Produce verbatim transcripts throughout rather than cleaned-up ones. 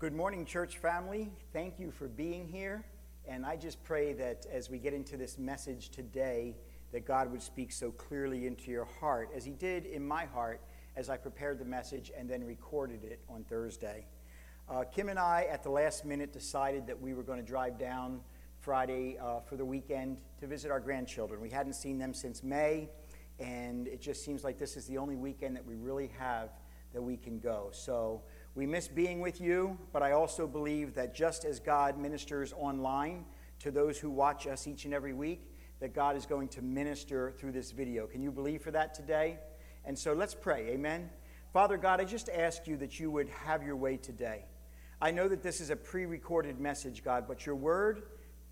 Good morning, church family. Thank you for being here. And I just pray that as we get into this message today, that God would speak so clearly into your heart, as he did in my heart as I prepared the message and then recorded it on Thursday. Uh, Kim and I, at the last minute, decided that we were going to drive down Friday uh, for the weekend to visit our grandchildren. We hadn't seen them since May, and it just seems like this is the only weekend that we really have that we can go. So we miss being with you, but I also believe that just as God ministers online to those who watch us each and every week, that God is going to minister through this video. Can you believe for that today? And so let's pray, amen? Father God, I just ask you that you would have your way today. I know that this is a pre-recorded message, God, but your word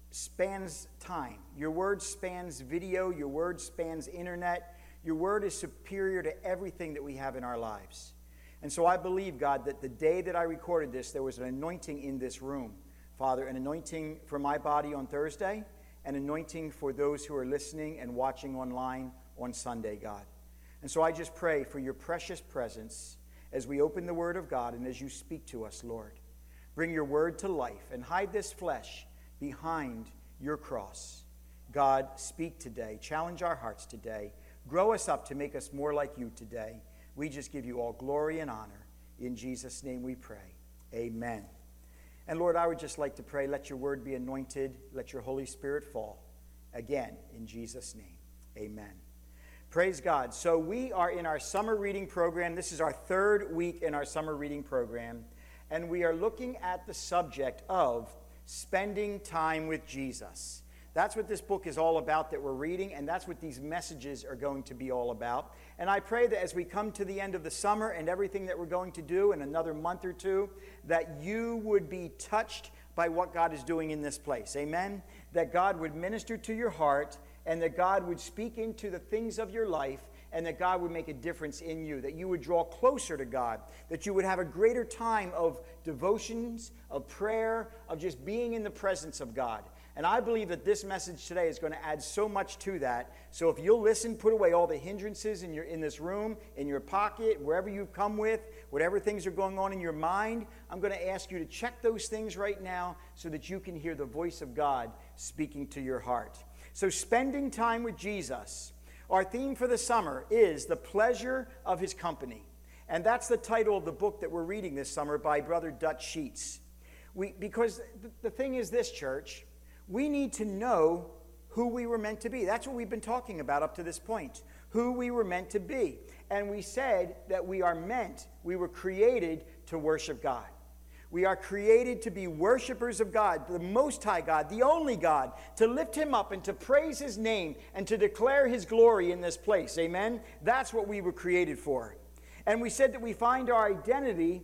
spans time. Your word spans video. Your word spans internet. Your word is superior to everything that we have in our lives. And so I believe, God, that the day that I recorded this, there was an anointing in this room. Father, an anointing for my body on Thursday, an anointing for those who are listening and watching online on Sunday, God. And so I just pray for your precious presence as we open the Word of God and as you speak to us, Lord. Bring your Word to life and hide this flesh behind your cross. God, speak today. Challenge our hearts today. Grow us up to make us more like you today. We just give you all glory and honor. In Jesus' name we pray. Amen. And Lord, I would just like to pray, let your word be anointed. Let your Holy Spirit fall. Again, in Jesus' name. Amen. Praise God. So we are in our summer reading program. This is our third week in our summer reading program. And we are looking at the subject of spending time with Jesus. That's what this book is all about that we're reading, and that's what these messages are going to be all about. And I pray that as we come to the end of the summer and everything that we're going to do in another month or two, that you would be touched by what God is doing in this place. Amen? That God would minister to your heart, and that God would speak into the things of your life, and that God would make a difference in you, that you would draw closer to God, that you would have a greater time of devotions, of prayer, of just being in the presence of God. And I believe that this message today is going to add so much to that. So if you'll listen, put away all the hindrances in your in this room, in your pocket, wherever you've come with, whatever things are going on in your mind, I'm going to ask you to check those things right now so that you can hear the voice of God speaking to your heart. So spending time with Jesus. Our theme for the summer is the pleasure of his company. And that's the title of the book that we're reading this summer by Brother Dutch Sheets. We, because the, the thing is this, church, we need to know who we were meant to be. That's what we've been talking about up to this point, who we were meant to be. And we said that we are meant, we were created to worship God. We are created to be worshipers of God, the Most High God, the only God, to lift him up and to praise his name and to declare his glory in this place. Amen? That's what we were created for. And we said that we find our identity,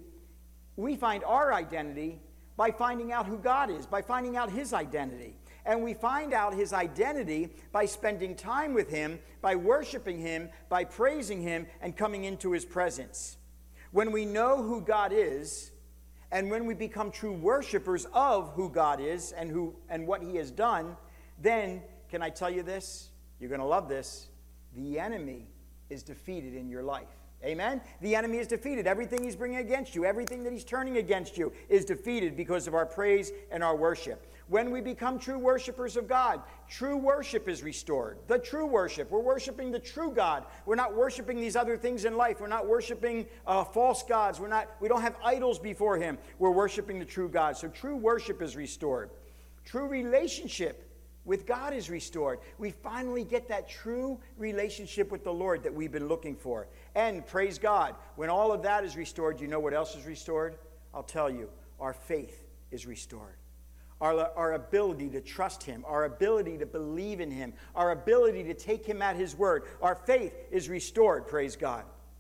we find our identity by finding out who God is, by finding out his identity. And we find out his identity by spending time with him, by worshiping him, by praising him, and coming into his presence. When we know who God is, and when we become true worshipers of who God is and who and what he has done, then, can I tell you this? You're going to love this. The enemy is defeated in your life. Amen? The enemy is defeated. Everything he's bringing against you, everything that he's turning against you is defeated because of our praise and our worship. When we become true worshipers of God, true worship is restored. The true worship. We're worshiping the true God. We're not worshiping these other things in life. We're not worshiping uh, false gods. We're not, we don't have idols before him. We're worshiping the true God. So true worship is restored. True relationship with God is restored. We finally get that true relationship with the Lord that we've been looking for. And praise God, when all of that is restored, you know what else is restored? I'll tell you, our faith is restored. Our, our ability to trust him, our ability to believe in him, our ability to take him at his word, our faith is restored, praise God.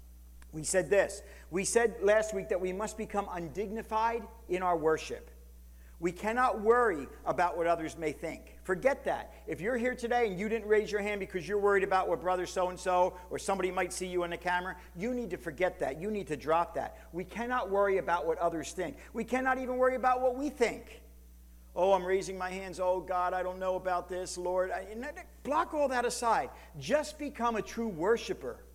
We said this. We said last week that we must become undignified in our worship. We cannot worry about what others may think. Forget that. If you're here today and you didn't raise your hand because you're worried about what brother so-and-so or somebody might see you on the camera, you need to forget that. You need to drop that. We cannot worry about what others think. We cannot even worry about what we think. Oh, I'm raising my hands. Oh, God, I don't know about this, Lord. I, block all that aside. Just become a true worshiper.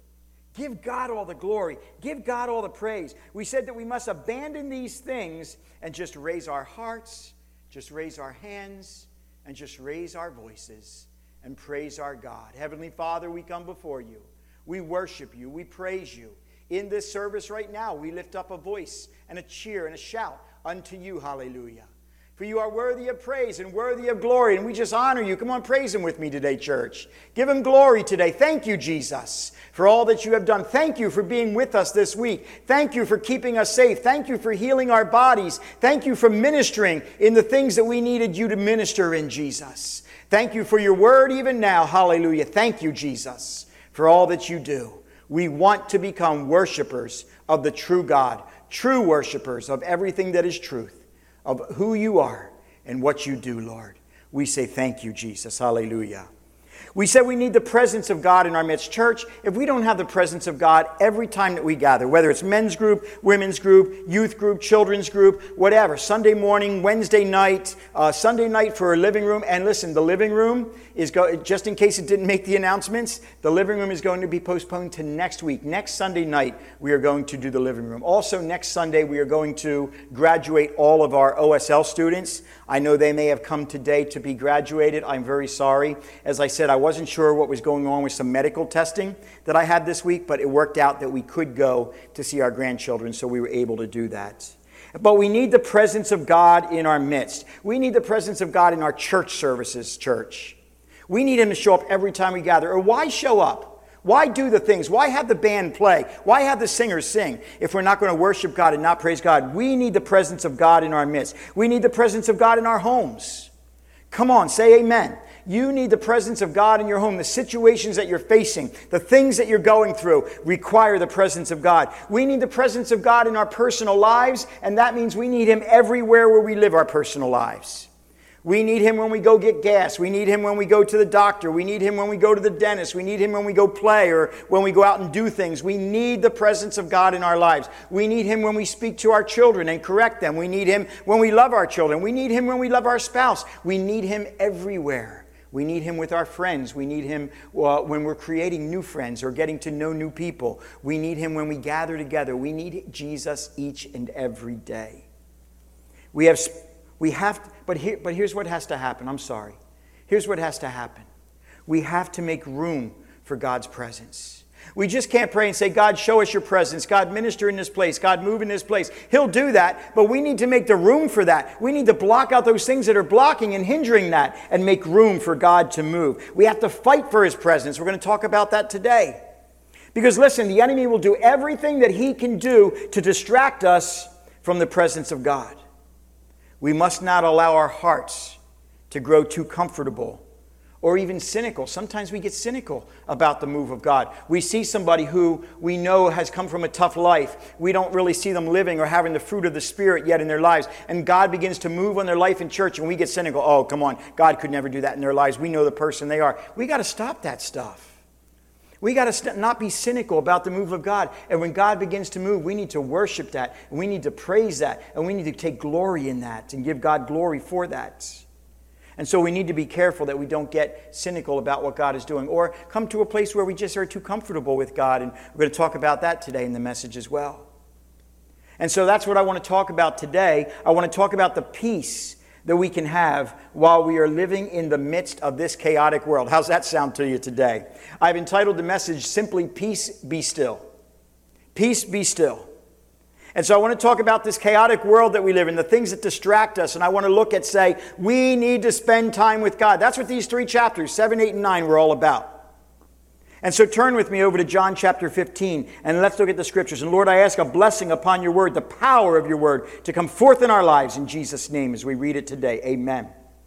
Give God all the glory. Give God all the praise. We said that we must abandon these things and just raise our hearts, just raise our hands, and just raise our voices and praise our God. Heavenly Father, we come before you. We worship you. We praise you. In this service right now, we lift up a voice and a cheer and a shout unto you. Hallelujah. For you are worthy of praise and worthy of glory, and we just honor you. Come on, praise him with me today, church. Give him glory today. Thank you, Jesus, for all that you have done. Thank you for being with us this week. Thank you for keeping us safe. Thank you for healing our bodies. Thank you for ministering in the things that we needed you to minister in, Jesus. Thank you for your word even now. Hallelujah. Thank you, Jesus, for all that you do. We want to become worshipers of the true God, true worshipers of everything that is truth, of who you are and what you do, Lord. We say thank you, Jesus. Hallelujah. We said we need the presence of God in our midst. Church, if we don't have the presence of God every time that we gather, whether it's men's group, women's group, youth group, children's group, whatever, Sunday morning, Wednesday night, uh, Sunday night for a living room. And listen, the living room is, go- just in case it didn't make the announcements, the living room is going to be postponed to next week. Next Sunday night, we are going to do the living room. Also, next Sunday, we are going to graduate all of our O S L students. I know they may have come today to be graduated. I'm very sorry. As I said, I wasn't sure what was going on with some medical testing that I had this week, but it worked out that we could go to see our grandchildren, so we were able to do that. But we need the presence of God in our midst. We need the presence of God in our church services, church. We need him to show up every time we gather. Or why show up? Why do the things? Why have the band play? Why have the singers sing if we're not going to worship God and not praise God? We need the presence of God in our midst. We need the presence of God in our homes. Come on, say amen. You need the presence of God in your home. The situations that you're facing, the things that you're going through require the presence of God. We need the presence of God in our personal lives, and that means we need him everywhere where we live our personal lives. We need him when we go get gas. We need him when we go to the doctor. We need him when we go to the dentist. We need him when we go play or when we go out and do things. We need the presence of God in our lives. We need him when we speak to our children and correct them. We need him when we love our children. We need him when we love our spouse. We need him everywhere. We need him with our friends. We need him uh, when we're creating new friends or getting to know new people. We need him when we gather together. We need Jesus each and every day. We have... We have to, but here, but here's what has to happen. I'm sorry. Here's what has to happen. We have to make room for God's presence. We just can't pray and say, God, show us your presence. God, minister in this place. God, move in this place. He'll do that, but we need to make the room for that. We need to block out those things that are blocking and hindering that and make room for God to move. We have to fight for his presence. We're going to talk about that today. Because listen, the enemy will do everything that he can do to distract us from the presence of God. We must not allow our hearts to grow too comfortable or even cynical. Sometimes we get cynical about the move of God. We see somebody who we know has come from a tough life. We don't really see them living or having the fruit of the Spirit yet in their lives. And God begins to move on their life in church and we get cynical. Oh, come on. God could never do that in their lives. We know the person they are. We got to stop that stuff. We got to st- not be cynical about the move of God. And when God begins to move, we need to worship that. And we need to praise that. And we need to take glory in that and give God glory for that. And so we need to be careful that we don't get cynical about what God is doing or come to a place where we just are too comfortable with God. And we're going to talk about that today in the message as well. And so that's what I want to talk about today. I want to talk about the peace that we can have while we are living in the midst of this chaotic world. How's that sound to you today? I've entitled the message simply, Peace Be Still. Peace be still. And so I want to talk about this chaotic world that we live in, the things that distract us. And I want to look at, say, we need to spend time with God. That's what these three chapters, seven, eight, and nine, were all about. And so turn with me over to John chapter fifteen, and let's look at the scriptures. And Lord, I ask a blessing upon your word, the power of your word to come forth in our lives in Jesus' name as we read it today. Amen.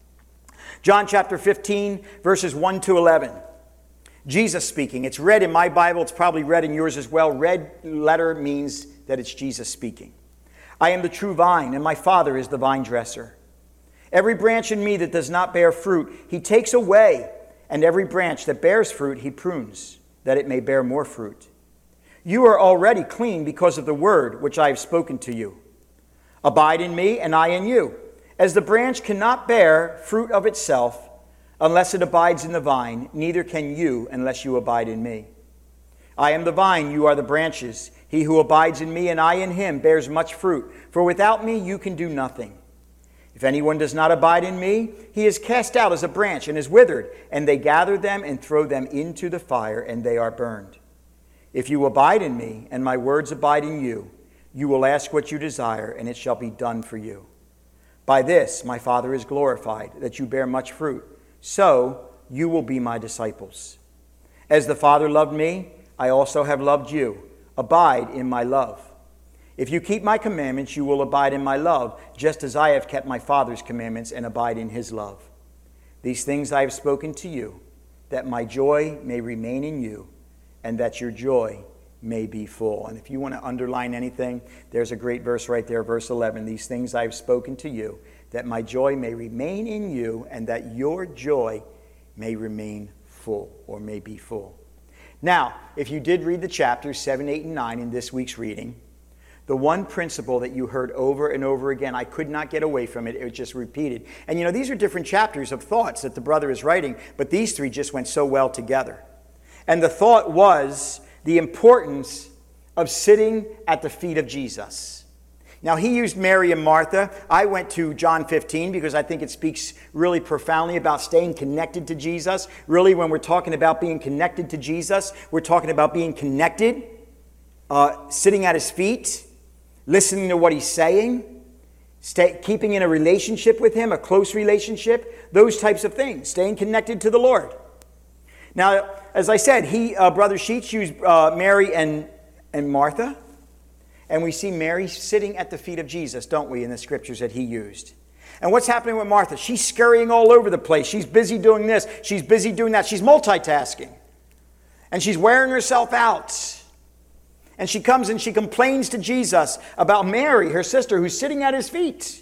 John chapter fifteen, verses one to eleven. Jesus speaking. It's read in my Bible. It's probably read in yours as well. Red letter means that it's Jesus speaking. I am the true vine, and my Father is the vine dresser. Every branch in me that does not bear fruit, he takes away. And every branch that bears fruit, he prunes, that it may bear more fruit. You are already clean because of the word which I have spoken to you. Abide in me, and I in you. As the branch cannot bear fruit of itself unless it abides in the vine, neither can you unless you abide in me. I am the vine, you are the branches. He who abides in me and I in him bears much fruit, for without me you can do nothing. If anyone does not abide in me, he is cast out as a branch and is withered, and they gather them and throw them into the fire, and they are burned. If you abide in me, and my words abide in you, you will ask what you desire, and it shall be done for you. By this my Father is glorified, that you bear much fruit. So you will be my disciples. As the Father loved me, I also have loved you. Abide in my love. If you keep my commandments, you will abide in my love, just as I have kept my Father's commandments and abide in his love. These things I have spoken to you, that my joy may remain in you, and that your joy may be full. And if you want to underline anything, there's a great verse right there, verse eleven. These things I have spoken to you, that my joy may remain in you, and that your joy may remain full, or may be full. Now, if you did read the chapters seven, eight, and nine in this week's reading, the one principle that you heard over and over again, I could not get away from it. It was just repeated. And you know, these are different chapters of thoughts that the brother is writing, but these three just went so well together. And the thought was the importance of sitting at the feet of Jesus. Now, he used Mary and Martha. I went to John fifteen because I think it speaks really profoundly about staying connected to Jesus. Really, when we're talking about being connected to Jesus, we're talking about being connected, uh, sitting at his feet, listening to what he's saying, stay, keeping in a relationship with him, a close relationship, those types of things, staying connected to the Lord. Now, as I said, he, uh, Brother Sheets used uh, Mary and, and Martha, and we see Mary sitting at the feet of Jesus, don't we, in the scriptures that he used. And what's happening with Martha? She's scurrying all over the place. She's busy doing this. She's busy doing that. She's multitasking. And she's wearing herself out. And she comes and she complains to Jesus about Mary, her sister, who's sitting at his feet.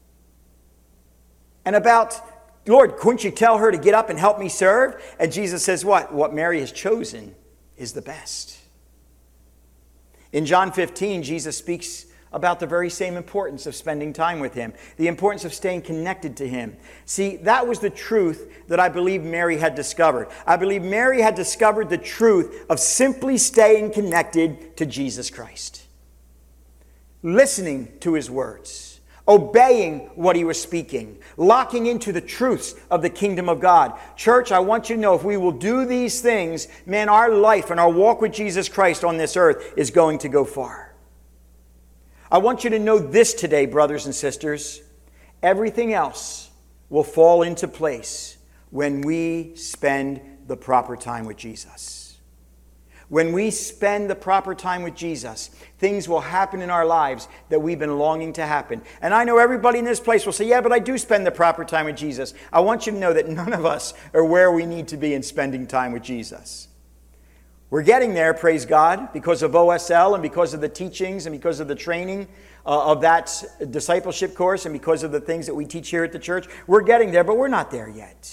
And about, Lord, couldn't you tell her to get up and help me serve? And Jesus says what? What Mary has chosen is the best. In John fifteen, Jesus speaks about the very same importance of spending time with him, the importance of staying connected to him. See, that was the truth that I believe Mary had discovered. I believe Mary had discovered the truth of simply staying connected to Jesus Christ, listening to his words, obeying what he was speaking, locking into the truths of the kingdom of God. Church, I want you to know, if we will do these things, man, our life and our walk with Jesus Christ on this earth is going to go far. I want you to know this today, brothers and sisters. Everything else will fall into place when we spend the proper time with Jesus. When we spend the proper time with Jesus, things will happen in our lives that we've been longing to happen. And I know everybody in this place will say, yeah, but I do spend the proper time with Jesus. I want you to know that none of us are where we need to be in spending time with Jesus. We're getting there, praise God, because of O S L and because of the teachings and because of the training uh, of that discipleship course and because of the things that we teach here at the church. We're getting there, but we're not there yet.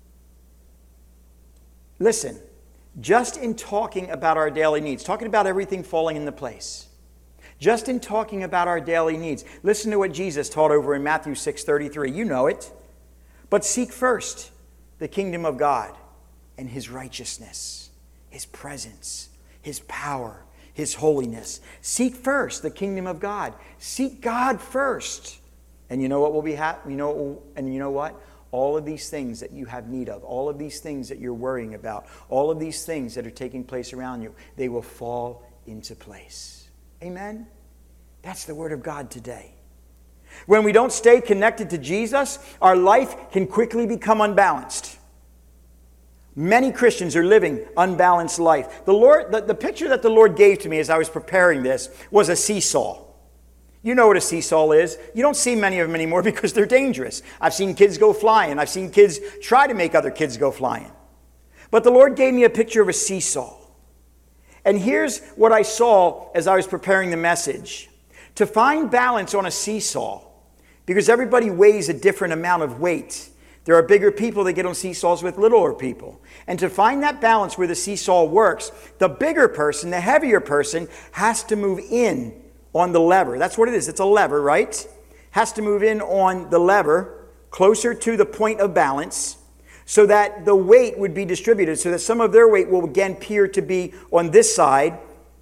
Listen, just in talking about our daily needs, talking about everything falling into place, just in talking about our daily needs, listen to what Jesus taught over in Matthew six thirty-three. You know it. But seek first the kingdom of God and his righteousness, his presence, his power, his holiness. Seek first the kingdom of God. Seek God first. And you know what will be happening? You know, and you know what? All of these things that you have need of, all of these things that you're worrying about, all of these things that are taking place around you, they will fall into place. Amen? That's the word of God today. When we don't stay connected to Jesus, our life can quickly become unbalanced. Many Christians are living unbalanced life. The Lord, the, the picture that the Lord gave to me as I was preparing this was a seesaw. You know what a seesaw is. You don't see many of them anymore because they're dangerous. I've seen kids go flying. I've seen kids try to make other kids go flying. But the Lord gave me a picture of a seesaw. And here's what I saw as I was preparing the message. To find balance on a seesaw, because everybody weighs a different amount of weight. There are bigger people that get on seesaws with littler people. And to find that balance where the seesaw works, the bigger person, the heavier person, has to move in on the lever. That's what it is. It's a lever, right? Has to move in on the lever closer to the point of balance so that the weight would be distributed, so that some of their weight will again appear to be on this side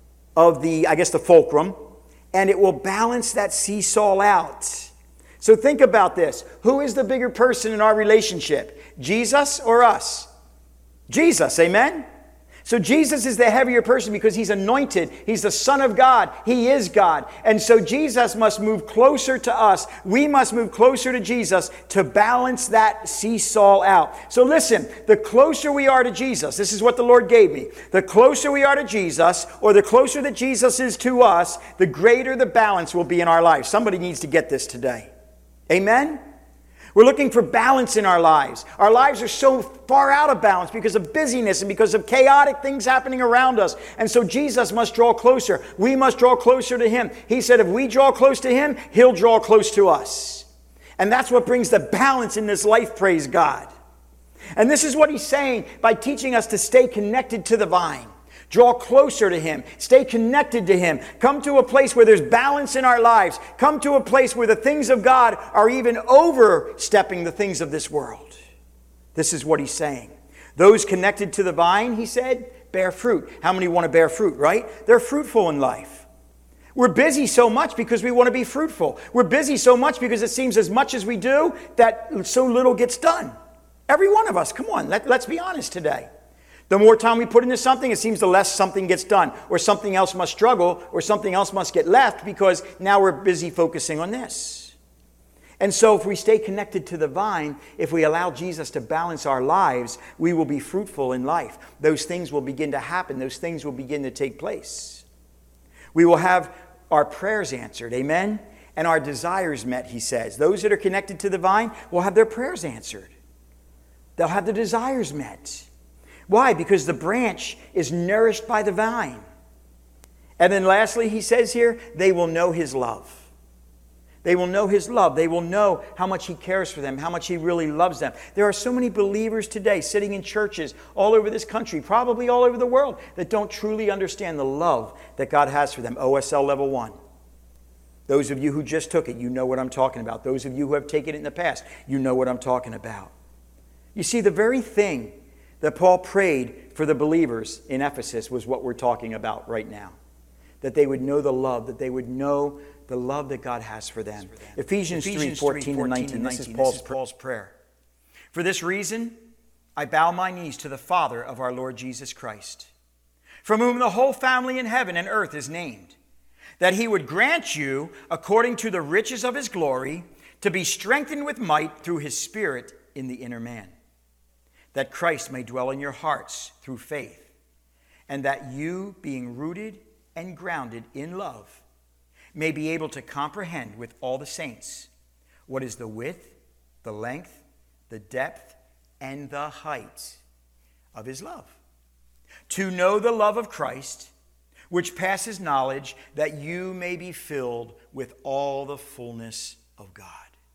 of the, I guess, the fulcrum, and it will balance that seesaw out. So think about this. Who is the bigger person in our relationship? Jesus or us? Jesus, amen? So Jesus is the heavier person because he's anointed. He's the Son of God. He is God. And so Jesus must move closer to us. We must move closer to Jesus to balance that seesaw out. So listen, the closer we are to Jesus, this is what the Lord gave me. The closer we are to Jesus, or the closer that Jesus is to us, the greater the balance will be in our lives. Somebody needs to get this today. Amen? We're looking for balance in our lives. Our lives are so far out of balance because of busyness and because of chaotic things happening around us. And so Jesus must draw closer. We must draw closer to him. He said if we draw close to him, he'll draw close to us. And that's what brings the balance in this life, praise God. And this is what he's saying by teaching us to stay connected to the vine. Draw closer to him. Stay connected to him. Come to a place where there's balance in our lives. Come to a place where the things of God are even overstepping the things of this world. This is what he's saying. Those connected to the vine, he said, bear fruit. How many want to bear fruit, right? They're fruitful in life. We're busy so much because we want to be fruitful. We're busy so much because it seems as much as we do that so little gets done. Every one of us, come on, let, let's be honest today. The more time we put into something, it seems the less something gets done, or something else must struggle, or something else must get left because now we're busy focusing on this. And so if we stay connected to the vine, if we allow Jesus to balance our lives, we will be fruitful in life. Those things will begin to happen. Those things will begin to take place. We will have our prayers answered, amen? And our desires met, he says. Those that are connected to the vine will have their prayers answered. They'll have their desires met. Why? Because the branch is nourished by the vine. And then lastly, he says here, they will know his love. They will know his love. They will know how much he cares for them, how much he really loves them. There are so many believers today sitting in churches all over this country, probably all over the world, that don't truly understand the love that God has for them. O S L level one. Those of you who just took it, you know what I'm talking about. Those of you who have taken it in the past, you know what I'm talking about. You see, the very thing that Paul prayed for the believers in Ephesus was what we're talking about right now. That they would know the love, that they would know the love that God has for them. For them. Ephesians, Ephesians three, fourteen and nineteen, this is Paul's, this is Paul's prayer. For this reason, I bow my knees to the Father of our Lord Jesus Christ, from whom the whole family in heaven and earth is named, that he would grant you, according to the riches of his glory, to be strengthened with might through his Spirit in the inner man, that Christ may dwell in your hearts through faith, and that you, being rooted and grounded in love, may be able to comprehend with all the saints what is the width, the length, the depth, and the height of his love. To know the love of Christ, which passes knowledge, that you may be filled with all the fullness of God.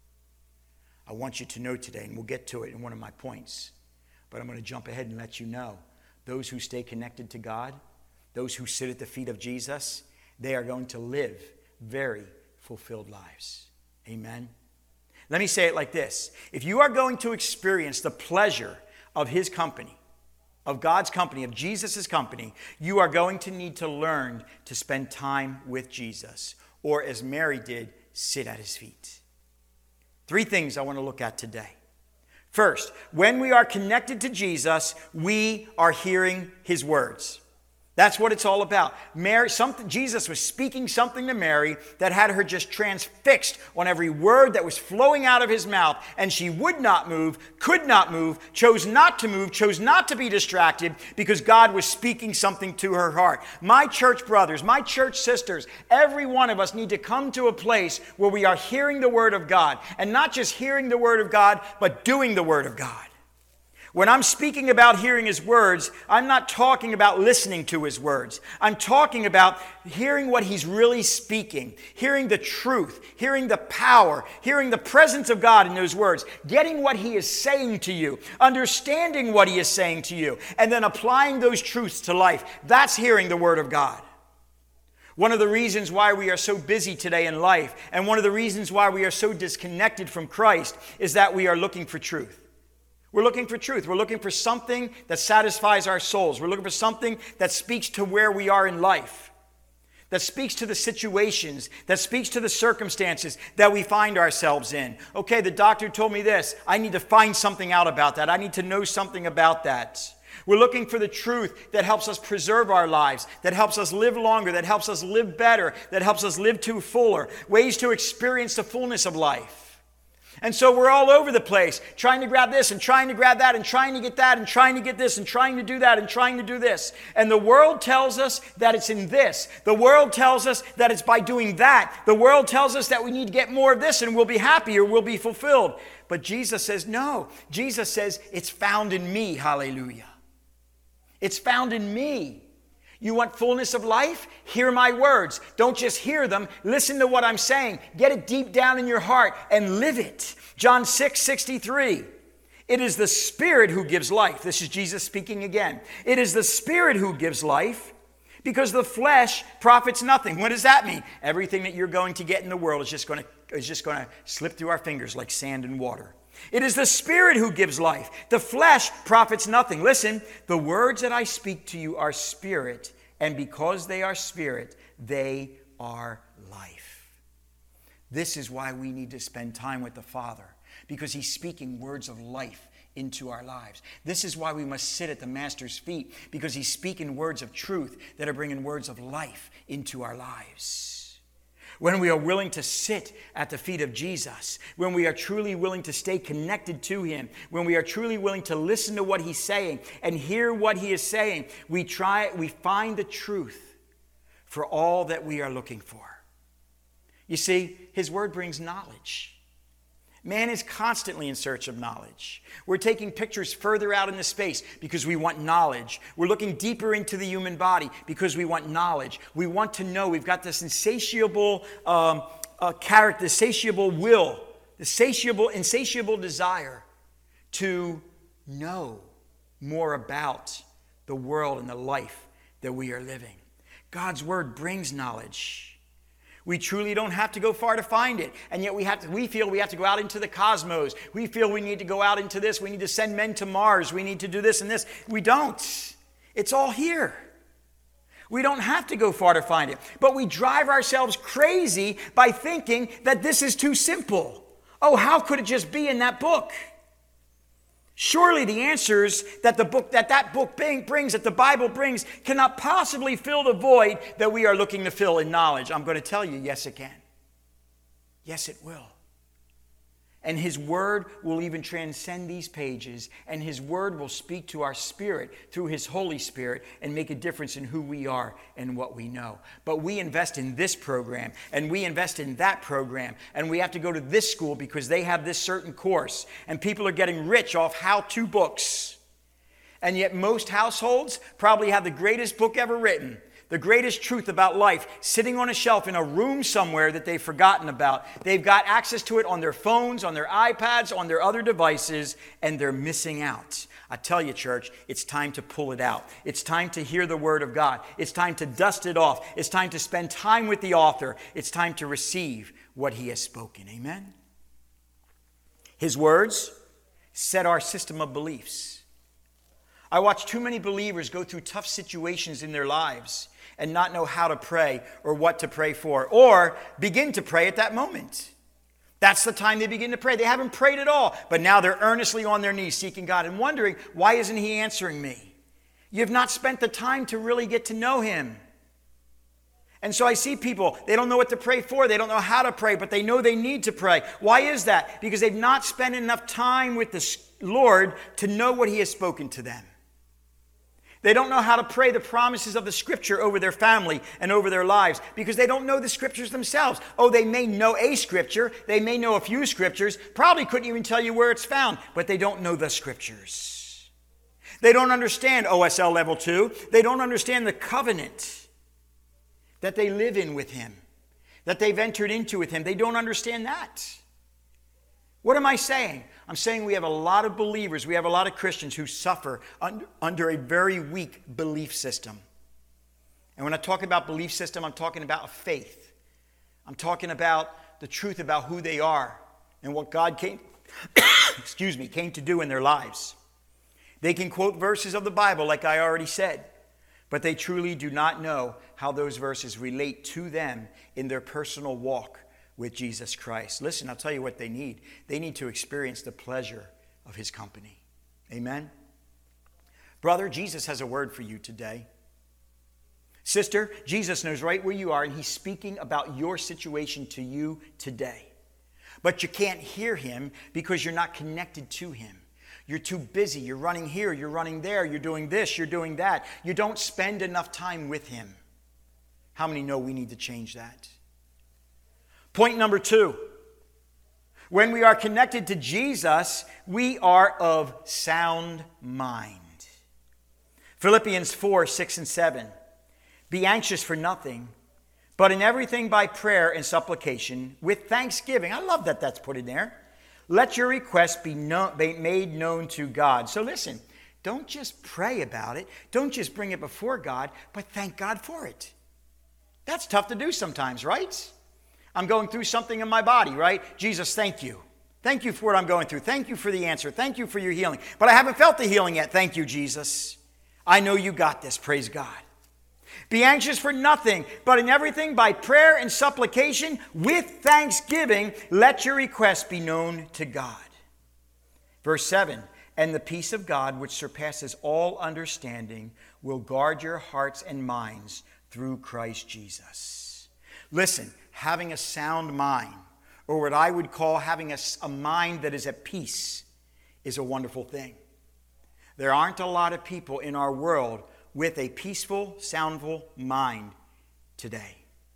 I want you to know today, and we'll get to it in one of my points, but I'm going to jump ahead and let you know, those who stay connected to God, those who sit at the feet of Jesus, they are going to live very fulfilled lives. Amen. Let me say it like this. If you are going to experience the pleasure of his company, of God's company, of Jesus' company, you are going to need to learn to spend time with Jesus, or as Mary did, sit at his feet. Three things I want to look at today. First, when we are connected to Jesus, we are hearing his words. That's what it's all about. Mary, something, Jesus was speaking something to Mary that had her just transfixed on every word that was flowing out of his mouth, and she would not move, could not move, chose not to move, chose not to be distracted because God was speaking something to her heart. My church brothers, my church sisters, every one of us need to come to a place where we are hearing the word of God, and not just hearing the word of God, but doing the word of God. When I'm speaking about hearing his words, I'm not talking about listening to his words. I'm talking about hearing what he's really speaking, hearing the truth, hearing the power, hearing the presence of God in those words, getting what he is saying to you, understanding what he is saying to you, and then applying those truths to life. That's hearing the word of God. One of the reasons why we are so busy today in life, and one of the reasons why we are so disconnected from Christ, is that we are looking for truth. We're looking for truth. We're looking for something that satisfies our souls. We're looking for something that speaks to where we are in life, that speaks to the situations, that speaks to the circumstances that we find ourselves in. Okay, the doctor told me this. I need to find something out about that. I need to know something about that. We're looking for the truth that helps us preserve our lives, that helps us live longer, that helps us live better, that helps us live to fuller, ways to experience the fullness of life. And so we're all over the place, trying to grab this and trying to grab that and trying to get that and trying to get this and trying to do that and trying to do this. And the world tells us that it's in this. The world tells us that it's by doing that. The world tells us that we need to get more of this and we'll be happy or we'll be fulfilled. But Jesus says, no. Jesus says, it's found in me. Hallelujah. It's found in me. You want fullness of life? Hear my words. Don't just hear them. Listen to what I'm saying. Get it deep down in your heart and live it. John six sixty-three. It is the Spirit who gives life. This is Jesus speaking again. It is the Spirit who gives life because the flesh profits nothing. What does that mean? Everything that you're going to get in the world is just going to, is just going to slip through our fingers like sand and water. It is the Spirit who gives life. The flesh profits nothing. Listen, the words that I speak to you are spirit, and because they are spirit, they are life. This is why we need to spend time with the Father, because He's speaking words of life into our lives. This is why we must sit at the Master's feet, because He's speaking words of truth that are bringing words of life into our lives. When we are willing to sit at the feet of Jesus, when we are truly willing to stay connected to Him, when we are truly willing to listen to what He's saying and hear what He is saying, we try, we find the truth for all that we are looking for. You see, His Word brings knowledge. Man is constantly in search of knowledge. We're taking pictures further out into space because we want knowledge. We're looking deeper into the human body because we want knowledge. We want to know. We've got this insatiable um, uh, character, this insatiable will, this satiable, insatiable desire to know more about the world and the life that we are living. God's Word brings knowledge. We truly don't have to go far to find it. And yet we have to, we feel we have to go out into the cosmos. We feel we need to go out into this. We need to send men to Mars. We need to do this and this. We don't. It's all here. We don't have to go far to find it. But we drive ourselves crazy by thinking that this is too simple. Oh, how could it just be in that book? Surely the answers that the book that that book brings, that the Bible brings, cannot possibly fill the void that we are looking to fill in knowledge. I'm going to tell you, yes, it can. Yes, it will. And His Word will even transcend these pages, and His Word will speak to our spirit through His Holy Spirit and make a difference in who we are and what we know. But we invest in this program, and we invest in that program, and we have to go to this school because they have this certain course, and people are getting rich off how-to books. And yet most households probably have the greatest book ever written, the greatest truth about life, sitting on a shelf in a room somewhere that they've forgotten about. They've got access to it on their phones, on their iPads, on their other devices, and they're missing out. I tell you, church, it's time to pull it out. It's time to hear the Word of God. It's time to dust it off. It's time to spend time with the author. It's time to receive what He has spoken. Amen? His words set our system of beliefs. I watch too many believers go through tough situations in their lives and not know how to pray or what to pray for, or begin to pray at that moment. That's the time they begin to pray. They haven't prayed at all, but now they're earnestly on their knees seeking God and wondering, why isn't He answering me? You've not spent the time to really get to know Him. And so I see people, they don't know what to pray for. They don't know how to pray, but they know they need to pray. Why is that? Because they've not spent enough time with the Lord to know what He has spoken to them. They don't know how to pray the promises of the Scripture over their family and over their lives because they don't know the Scriptures themselves. Oh, they may know a Scripture. They may know a few Scriptures. Probably couldn't even tell you where it's found, but they don't know the Scriptures. They don't understand O S L Level two. They don't understand the covenant that they live in with Him, that they've entered into with Him. They don't understand that. What am I saying? I'm saying we have a lot of believers, we have a lot of Christians who suffer under, under a very weak belief system. And when I talk about belief system, I'm talking about faith. I'm talking about the truth about who they are and what God came, excuse me, came to do in their lives. They can quote verses of the Bible like I already said, but they truly do not know how those verses relate to them in their personal walk with Jesus Christ. Listen, I'll tell you what they need. They need to experience the pleasure of his company. Amen? Brother, Jesus has a word for you today. Sister, Jesus knows right where you are, and he's speaking about your situation to you today. But you can't hear him because you're not connected to him. You're too busy. You're running here. You're running there. You're doing this. You're doing that. You don't spend enough time with him. How many know we need to change that? Point number two. When we are connected to Jesus, we are of sound mind. Philippians four, six, and seven. Be anxious for nothing, but in everything by prayer and supplication with thanksgiving. I love that that's put in there. Let your requests be, known, be made known to God. So listen, don't just pray about it. Don't just bring it before God, but thank God for it. That's tough to do sometimes, right? I'm going through something in my body, right? Jesus, thank you. Thank you for what I'm going through. Thank you for the answer. Thank you for your healing. But I haven't felt the healing yet. Thank you, Jesus. I know you got this. Praise God. Be anxious for nothing, but in everything by prayer and supplication with thanksgiving, let your requests be known to God. Verse seven, and the peace of God, which surpasses all understanding, will guard your hearts and minds through Christ Jesus. Listen, having a sound mind, or what I would call having a, a mind that is at peace, is a wonderful thing. There aren't a lot of people in our world with a peaceful, soundful mind today.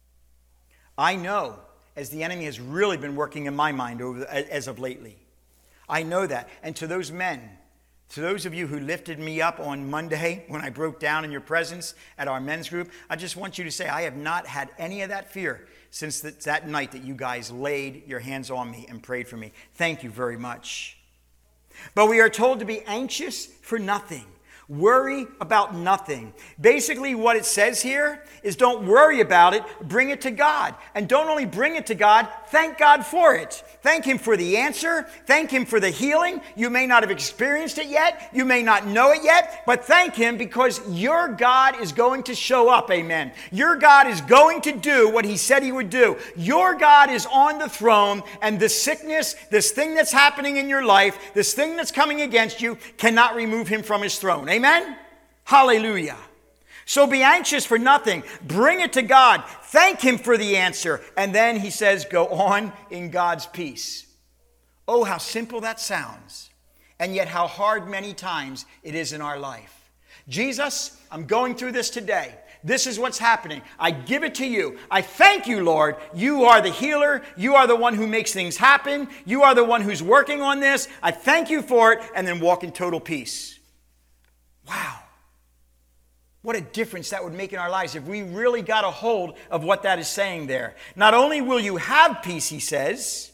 I know, as the enemy has really been working in my mind over as of lately. I know that. And to those men, to those of you who lifted me up on Monday when I broke down in your presence at our men's group, I just want you to say I have not had any of that fear since that, that night that you guys laid your hands on me and prayed for me. Thank you very much. But we are told to be anxious for nothing. Worry about nothing. Basically, what it says here is don't worry about it, bring it to God. And don't only bring it to God, thank God for it. Thank him for the answer. Thank him for the healing. You may not have experienced it yet. You may not know it yet, but thank him because your God is going to show up. Amen. Your God is going to do what he said he would do. Your God is on the throne, and the sickness, this thing that's happening in your life, this thing that's coming against you, cannot remove him from his throne. Amen? Hallelujah. So be anxious for nothing. Bring it to God. Thank him for the answer. And then he says, go on in God's peace. Oh, how simple that sounds. And yet how hard many times it is in our life. Jesus, I'm going through this today. This is what's happening. I give it to you. I thank you, Lord. You are the healer. You are the one who makes things happen. You are the one who's working on this. I thank you for it. And then walk in total peace. Wow. What a difference that would make in our lives if we really got a hold of what that is saying there. Not only will you have peace, he says.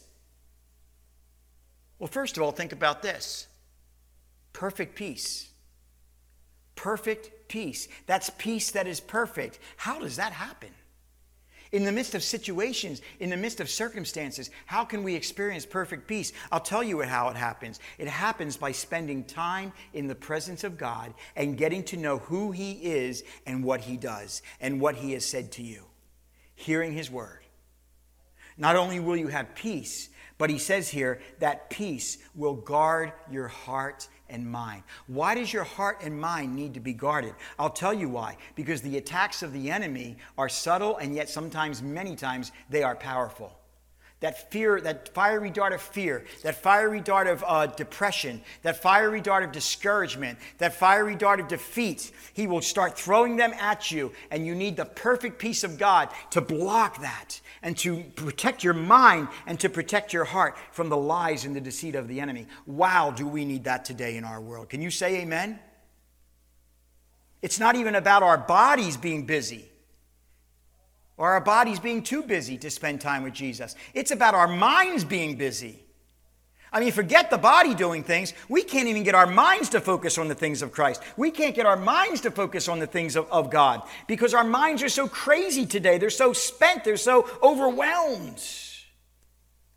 Well, first of all, think about this. Perfect peace. Perfect peace. That's peace that is perfect. How does that happen? In the midst of situations, in the midst of circumstances, how can we experience perfect peace? I'll tell you how it happens. It happens by spending time in the presence of God and getting to know who he is and what he does and what he has said to you. Hearing his word. Not only will you have peace, but he says here that peace will guard your heart and mind. Why does your heart and mind need to be guarded? I'll tell you why. Because the attacks of the enemy are subtle, and yet sometimes, many times, they are powerful. That fear, that fiery dart of fear, that fiery dart of uh, depression, that fiery dart of discouragement, that fiery dart of defeat, he will start throwing them at you, and you need the perfect peace of God to block that and to protect your mind and to protect your heart from the lies and the deceit of the enemy. Wow, do we need that today in our world. Can you say amen? It's not even about our bodies being busy or our bodies being too busy to spend time with Jesus. It's about our minds being busy. I mean, forget the body doing things. We can't even get our minds to focus on the things of Christ. We can't get our minds to focus on the things of, of God because our minds are so crazy today. They're so spent. They're so overwhelmed.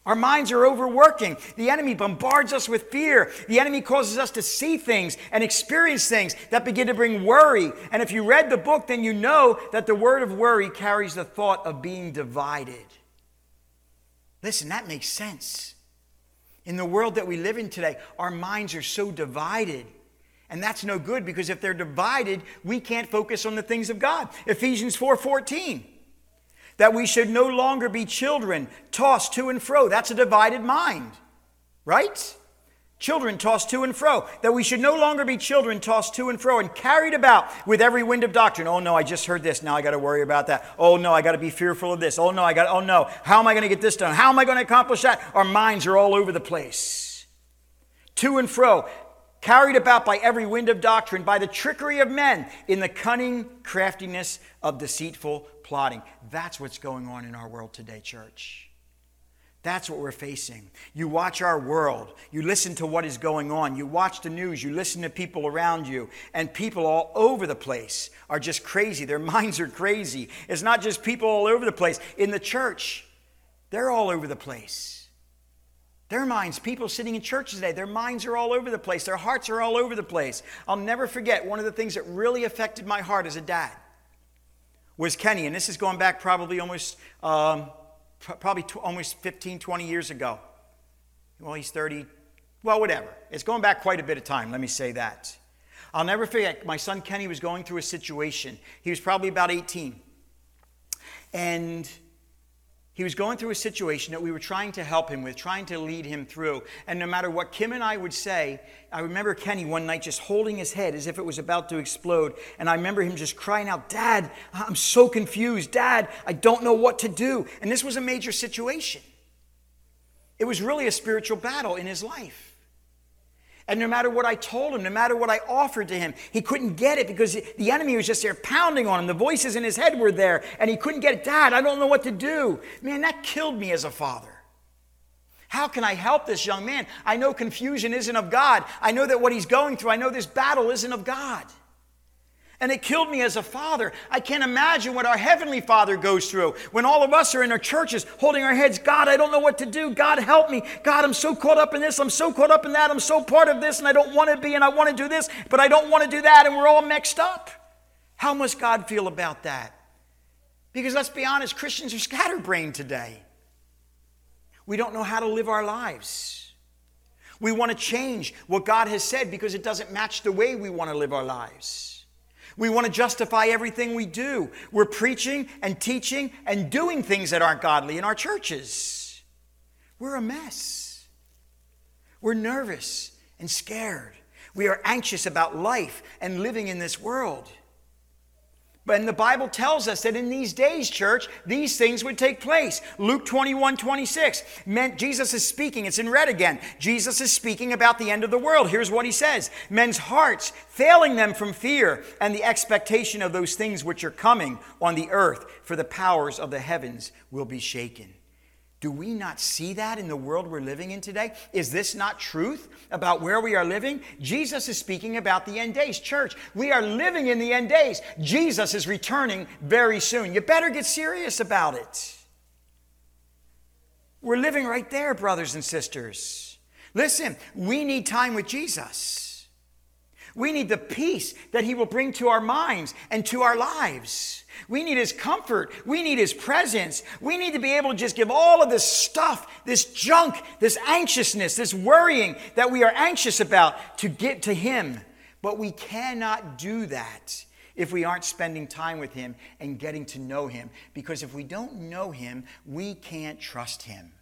Our minds are overworking. The enemy bombards us with fear. The enemy causes us to see things and experience things that begin to bring worry. And if you read the book, then you know that the word of worry carries the thought of being divided. Listen, that makes sense. In the world that we live in today, our minds are so divided. And that's no good, because if they're divided, we can't focus on the things of God. Ephesians four fourteen. That we should no longer be children tossed to and fro. That's a divided mind, right? Children tossed to and fro. That we should no longer be children tossed to and fro and carried about with every wind of doctrine. Oh no, I just heard this. Now I got to worry about that. Oh no, I got to be fearful of this. Oh no, I got. Oh no, how am I going to get this done? How am I going to accomplish that? Our minds are all over the place. To and fro, carried about by every wind of doctrine, by the trickery of men, in the cunning craftiness of deceitful plotting. That's what's going on in our world today, church. That's what we're facing. You watch our world. You listen to what is going on. You watch the news. You listen to people around you. And people all over the place are just crazy. Their minds are crazy. It's not just people all over the place. In the church, they're all over the place. Their minds, people sitting in churches today, their minds are all over the place. Their hearts are all over the place. I'll never forget one of the things that really affected my heart as a dad was Kenny. And this is going back probably almost, um, pr- probably t- almost fifteen, twenty years ago. Well, he's thirty. Well, whatever. It's going back quite a bit of time. Let me say that. I'll never forget, my son Kenny was going through a situation. He was probably about eighteen. And he was going through a situation that we were trying to help him with, trying to lead him through. And no matter what Kim and I would say, I remember Kenny one night just holding his head as if it was about to explode. And I remember him just crying out, "Dad, I'm so confused. Dad, I don't know what to do." And this was a major situation. It was really a spiritual battle in his life. And no matter what I told him, no matter what I offered to him, he couldn't get it because the enemy was just there pounding on him. The voices in his head were there, and he couldn't get it. "Dad, I don't know what to do." Man, that killed me as a father. How can I help this young man? I know confusion isn't of God. I know that what he's going through, I know this battle isn't of God. And it killed me as a father. I can't imagine what our Heavenly Father goes through when all of us are in our churches holding our heads. "God, I don't know what to do. God, help me. God, I'm so caught up in this. I'm so caught up in that. I'm so part of this, and I don't want to be, and I want to do this, but I don't want to do that," and we're all mixed up. How must God feel about that? Because let's be honest, Christians are scatterbrained today. We don't know how to live our lives. We want to change what God has said because it doesn't match the way we want to live our lives. We want to justify everything we do. We're preaching and teaching and doing things that aren't godly in our churches. We're a mess. We're nervous and scared. We are anxious about life and living in this world. But and the Bible tells us that in these days, church, these things would take place. Luke twenty-one twenty-six. Men, Jesus is speaking. It's in red again. Jesus is speaking about the end of the world. Here's what he says. "Men's hearts failing them from fear and the expectation of those things which are coming on the earth, for the powers of the heavens will be shaken." Do we not see that in the world we're living in today? Is this not truth about where we are living? Jesus is speaking about the end days. Church, we are living in the end days. Jesus is returning very soon. You better get serious about it. We're living right there, brothers and sisters. Listen, we need time with Jesus. We need the peace that he will bring to our minds and to our lives. We need his comfort. We need his presence. We need to be able to just give all of this stuff, this junk, this anxiousness, this worrying that we are anxious about to get to him. But we cannot do that if we aren't spending time with him and getting to know him. Because if we don't know him, we can't trust him.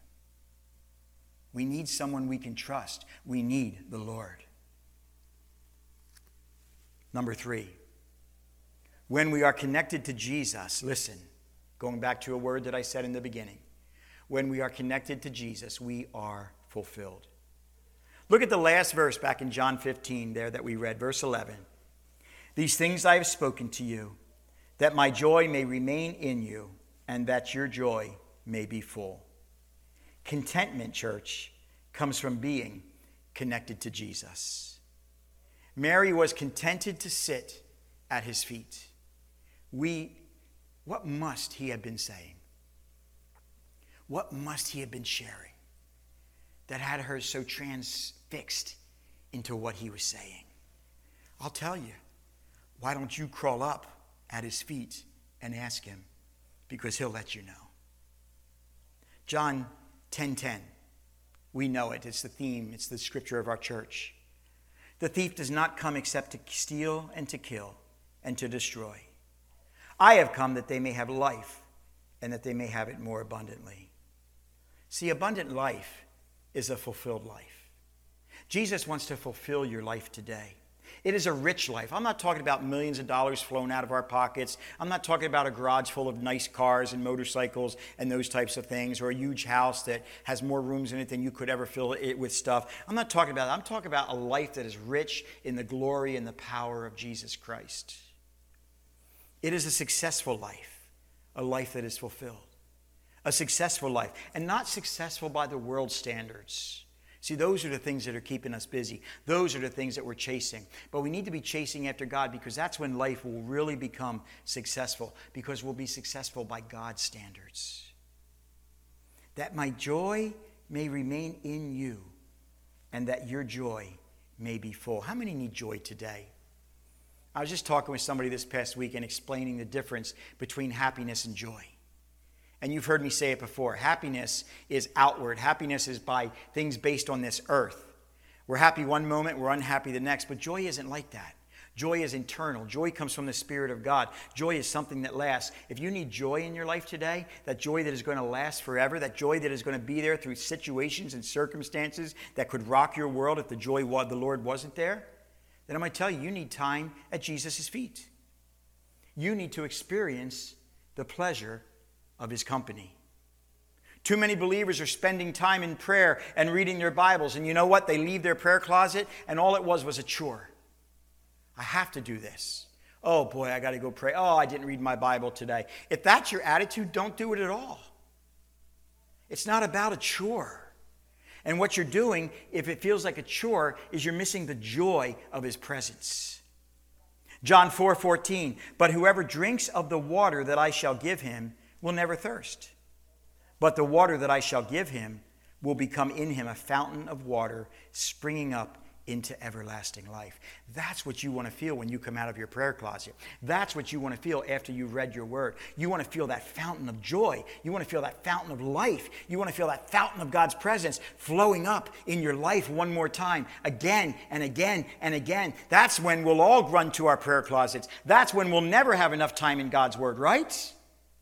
We need someone we can trust. We need the Lord. Number three, when we are connected to Jesus, listen, going back to a word that I said in the beginning, when we are connected to Jesus, we are fulfilled. Look at the last verse back in John fifteen there that we read, verse eleven. "These things I have spoken to you, that my joy may remain in you, and that your joy may be full." Contentment, church, comes from being connected to Jesus. Mary was contented to sit at his feet. We, what must he have been saying? What must he have been sharing? that had her so transfixed into what he was saying? I'll tell you. Why don't you crawl up at his feet and ask him? Because he'll let you know. John ten ten. We know it. It's the theme. It's the scripture of our church. The thief does not come except to steal and to kill and to destroy. I have come that they may have life and that they may have it more abundantly. See, abundant life is a fulfilled life. Jesus wants to fulfill your life today. It is a rich life. I'm not talking about millions of dollars flown out of our pockets. I'm not talking about a garage full of nice cars and motorcycles and those types of things, or a huge house that has more rooms in it than you could ever fill it with stuff. I'm not talking about that. I'm talking about a life that is rich in the glory and the power of Jesus Christ. It is a successful life, a life that is fulfilled. A successful life, and not successful by the world's standards. See, those are the things that are keeping us busy. Those are the things that we're chasing. But we need to be chasing after God, because that's when life will really become successful, because we'll be successful by God's standards. That my joy may remain in you, and that your joy may be full. How many need joy today? I was just talking with somebody this past week and explaining the difference between happiness and joy. And you've heard me say it before. Happiness is outward. Happiness is by things based on this earth. We're happy one moment, we're unhappy the next. But joy isn't like that. Joy is internal. Joy comes from the Spirit of God. Joy is something that lasts. If you need joy in your life today, that joy that is going to last forever, that joy that is going to be there through situations and circumstances that could rock your world if the joy of the Lord wasn't there, then I'm going to tell you, you need time at Jesus' feet. You need to experience the pleasure of his company. Too many believers are spending time in prayer and reading their Bibles, and you know what? They leave their prayer closet, and all it was was a chore. I have to do this. Oh boy, I got to go pray. Oh, I didn't read my Bible today. If that's your attitude, don't do it at all. It's not about a chore. And what you're doing, if it feels like a chore, is you're missing the joy of his presence. John four fourteen, but whoever drinks of the water that I shall give him will never thirst. But the water that I shall give him will become in him a fountain of water springing up into everlasting life. That's what you want to feel when you come out of your prayer closet. That's what you want to feel after you've read your word. You want to feel that fountain of joy. You want to feel that fountain of life. You want to feel that fountain of God's presence flowing up in your life one more time, again and again and again. That's when we'll all run to our prayer closets. That's when we'll never have enough time in God's word, right?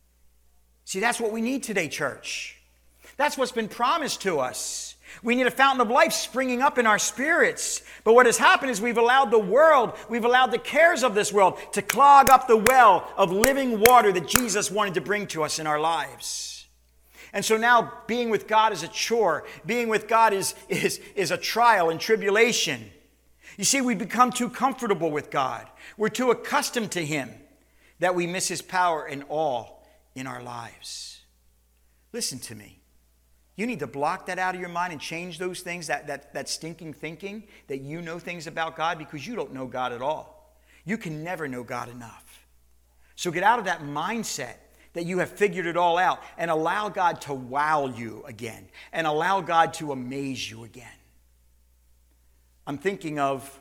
See, that's what we need today, church. That's what's been promised to us. We need a fountain of life springing up in our spirits. But what has happened is we've allowed the world, we've allowed the cares of this world to clog up the well of living water that Jesus wanted to bring to us in our lives. And so now being with God is a chore. Being with God is, is, is a trial and tribulation. You see, we become too comfortable with God. We're too accustomed to him that we miss his power and awe in our lives. Listen to me. You need to block that out of your mind and change those things, that, that, that stinking thinking that you know things about God, because you don't know God at all. You can never know God enough. So get out of that mindset that you have figured it all out and allow God to wow you again and allow God to amaze you again. I'm thinking of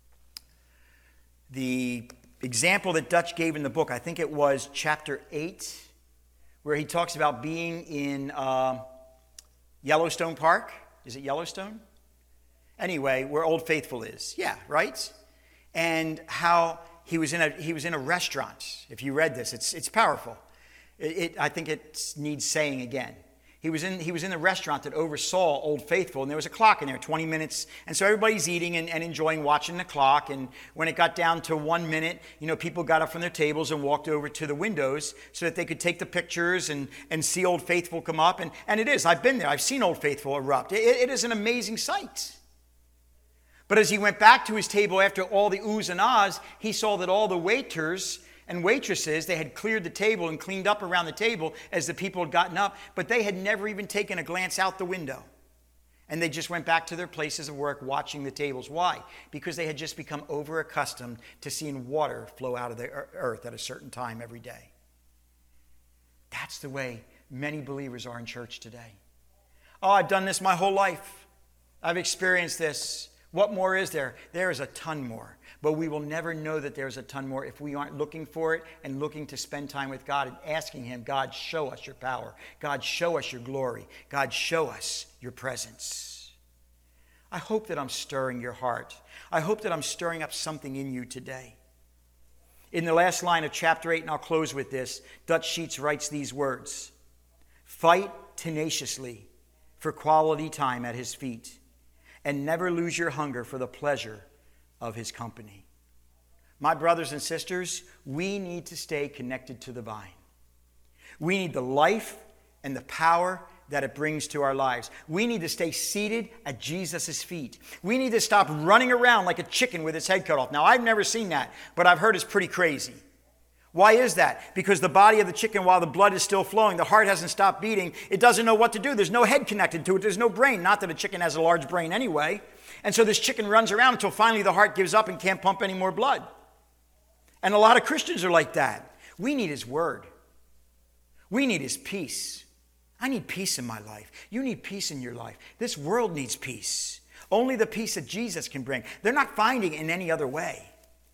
the example that Dutch gave in the book. I think it was chapter eight, where he talks about being in uh, Yellowstone Park. Is it Yellowstone? Anyway, where Old Faithful is. Yeah, right? And how he was in a he was in a restaurant. If you read this, it's it's powerful. It, it I think it needs saying again. He was in he was in the restaurant that oversaw Old Faithful, and there was a clock in there, twenty minutes. And so everybody's eating and, and enjoying watching the clock. And when it got down to one minute, you know, people got up from their tables and walked over to the windows so that they could take the pictures and, and see Old Faithful come up. And, and it is. I've been there. I've seen Old Faithful erupt. It, it is an amazing sight. But as he went back to his table after all the oohs and ahs, he saw that all the waiters and waitresses, they had cleared the table and cleaned up around the table as the people had gotten up, but they had never even taken a glance out the window. And they just went back to their places of work watching the tables. Why? Because they had just become over accustomed to seeing water flow out of the earth at a certain time every day. That's the way many believers are in church today. Oh, I've done this my whole life. I've experienced this. What more is there? There is a ton more. But we will never know that there's a ton more if we aren't looking for it and looking to spend time with God and asking him, God, show us your power. God, show us your glory. God, show us your presence. I hope that I'm stirring your heart. I hope that I'm stirring up something in you today. In the last line of chapter eight, and I'll close with this, Dutch Sheets writes these words: fight tenaciously for quality time at his feet, and never lose your hunger for the pleasure of his company. My brothers and sisters, we need to stay connected to the vine. We need the life and the power that it brings to our lives. We need to stay seated at Jesus' feet. We need to stop running around like a chicken with its head cut off. Now, I've never seen that, but I've heard it's pretty crazy. Why is that? Because the body of the chicken, while the blood is still flowing, the heart hasn't stopped beating, it doesn't know what to do. There's no head connected to it. There's no brain. Not that a chicken has a large brain anyway. And so this chicken runs around until finally the heart gives up and can't pump any more blood. And a lot of Christians are like that. We need his word. We need his peace. I need peace in my life. You need peace in your life. This world needs peace. Only the peace that Jesus can bring. They're not finding it in any other way.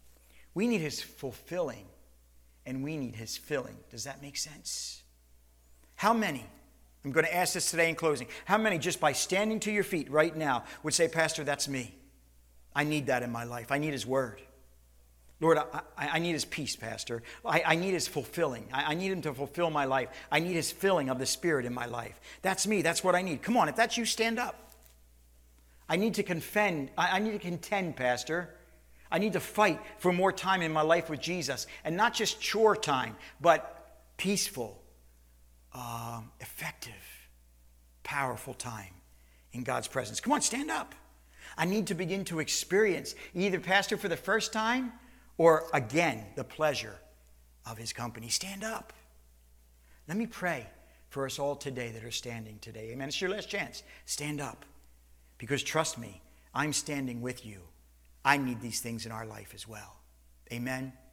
We need his fulfilling, and we need his filling. Does that make sense? How many, I'm going to ask this today in closing, how many just by standing to your feet right now would say, Pastor, that's me. I need that in my life. I need his word. Lord, I, I need his peace, Pastor. I, I need his fulfilling. I, I need him to fulfill my life. I need his filling of the Spirit in my life. That's me. That's what I need. Come on, if that's you, stand up. I need to contend. I, I need to contend, Pastor. I need to fight for more time in my life with Jesus. And not just chore time, but peaceful, um, effective, powerful time in God's presence. Come on, stand up. I need to begin to experience, either, Pastor, for the first time, or again, the pleasure of his company. Stand up. Let me pray for us all today that are standing today. Amen. It's your last chance. Stand up. Because trust me, I'm standing with you. I need these things in our life as well. Amen.